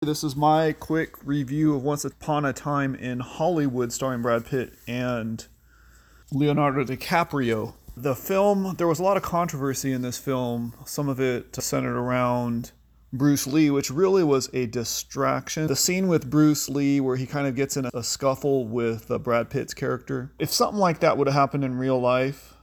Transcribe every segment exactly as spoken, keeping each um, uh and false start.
This is my quick review of Once Upon a Time in Hollywood, starring Brad Pitt and Leonardo DiCaprio. The film, there was a lot of controversy in this film. Some of it centered around Bruce Lee, which really was a distraction. The scene with Bruce Lee where he kind of gets in a scuffle with uh, Brad Pitt's character. If something like that would have happened in real life,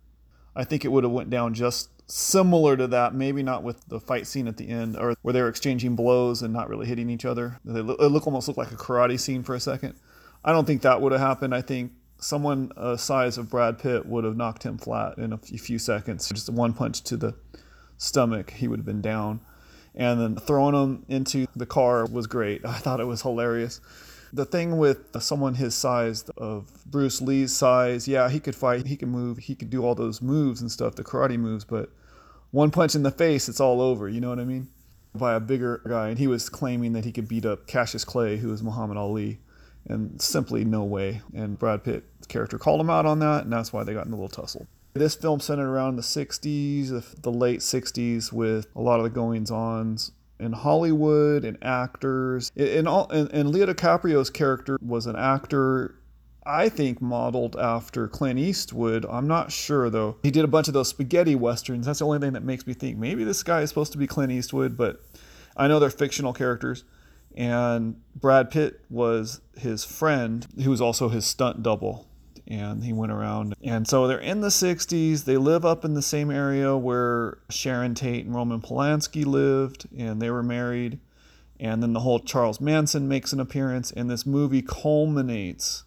I think it would have went down just similar to that, maybe not with the fight scene at the end, or where they were exchanging blows and not really hitting each other. They look, it look almost looked like a karate scene for a second. I don't think that would have happened. I think someone a size of Brad Pitt would have knocked him flat in a few seconds. Just one punch to the stomach, he would have been down. And then throwing him into the car was great. I thought it was hilarious. The thing with someone his size, of Bruce Lee's size, yeah, he could fight, he could move, he could do all those moves and stuff, the karate moves, but one punch in the face, it's all over, you know what I mean? By a bigger guy, and he was claiming that he could beat up Cassius Clay, who was Muhammad Ali, and simply no way. And Brad Pitt's character called him out on that, and that's why they got in a little tussle. This film centered around the sixties, the late sixties, with a lot of the goings-ons in Hollywood and actors. And, all, and, and Leo DiCaprio's character was an actor, I think, modeled after Clint Eastwood. I'm not sure, though. He did a bunch of those spaghetti westerns. That's the only thing that makes me think maybe this guy is supposed to be Clint Eastwood, but I know they're fictional characters. And Brad Pitt was his friend, who was also his stunt double. And he went around. And so they're in the sixties. They live up in the same area where Sharon Tate and Roman Polanski lived, and they were married. And then the whole Charles Manson makes an appearance, and this movie culminates.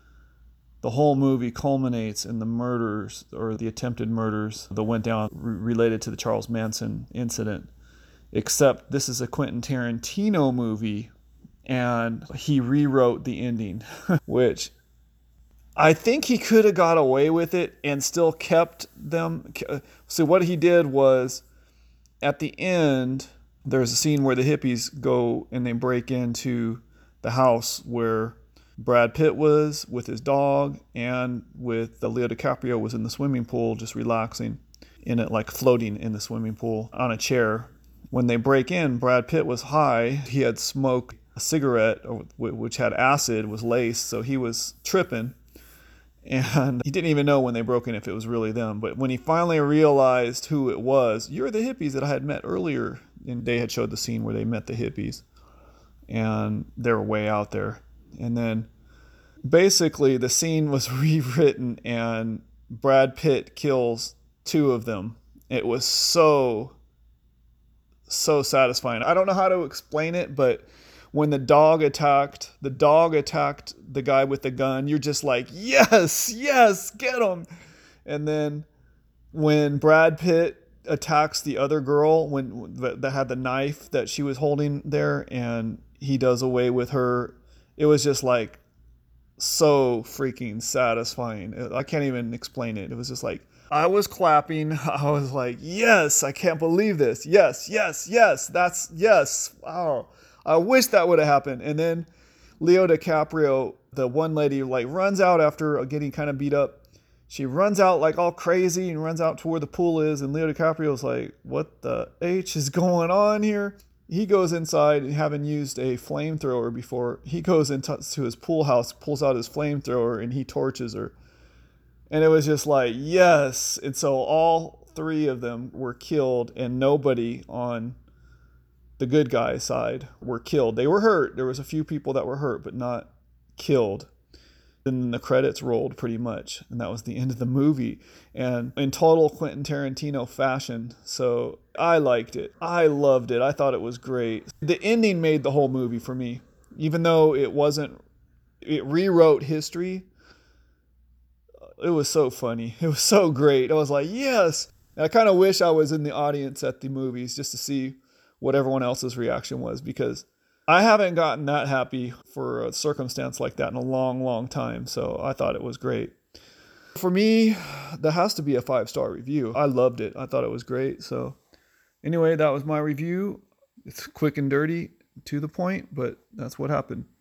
The whole movie culminates in the murders, or the attempted murders, that went down related to the Charles Manson incident. Except this is a Quentin Tarantino movie, and he rewrote the ending, which I think he could have got away with it and still kept them. So what he did was, at the end, there's a scene where the hippies go and they break into the house where Brad Pitt was with his dog, and with the Leo DiCaprio was in the swimming pool, just relaxing in it, like floating in the swimming pool on a chair. When they break in, Brad Pitt was high. He had smoked a cigarette, which had acid, was laced, so he was tripping. And he didn't even know when they broke in if it was really them. But when he finally realized who it was, you're the hippies that I had met earlier. And they had showed the scene where they met the hippies. And they were way out there. And then basically the scene was rewritten and Brad Pitt kills two of them. It was so, so satisfying. I don't know how to explain it, but when the dog attacked, the dog attacked the guy with the gun, you're just like, yes, yes, get him. And then when Brad Pitt attacks the other girl when that had the knife that she was holding there, and he does away with her, it was just like so freaking satisfying. I can't even explain it. It was just like, I was clapping. I was like, yes, I can't believe this. Yes, yes, yes, that's, yes, wow. I wish that would have happened. And then Leo DiCaprio, the one lady, like runs out after getting kind of beat up. She runs out like all crazy and runs out to where the pool is. And Leo DiCaprio's like, what the H is going on here? He goes inside, and having used a flamethrower before, he goes into his pool house, pulls out his flamethrower, and he torches her. And it was just like, yes. And so all three of them were killed, and nobody on the good guy side were killed. They were hurt. There was a few people that were hurt, but not killed. Then the credits rolled pretty much, and that was the end of the movie. And in total Quentin Tarantino fashion, so I liked it. I loved it. I thought it was great. The ending made the whole movie for me, even though it wasn't. It rewrote history. It was so funny. It was so great. I was like, yes. And I kind of wish I was in the audience at the movies just to see what everyone else's reaction was, because I haven't gotten that happy for a circumstance like that in a long, long time. So I thought it was great. For me, that has to be a five-star review. I loved it. I thought it was great. So anyway, that was my review. It's quick and dirty, to the point, but that's what happened.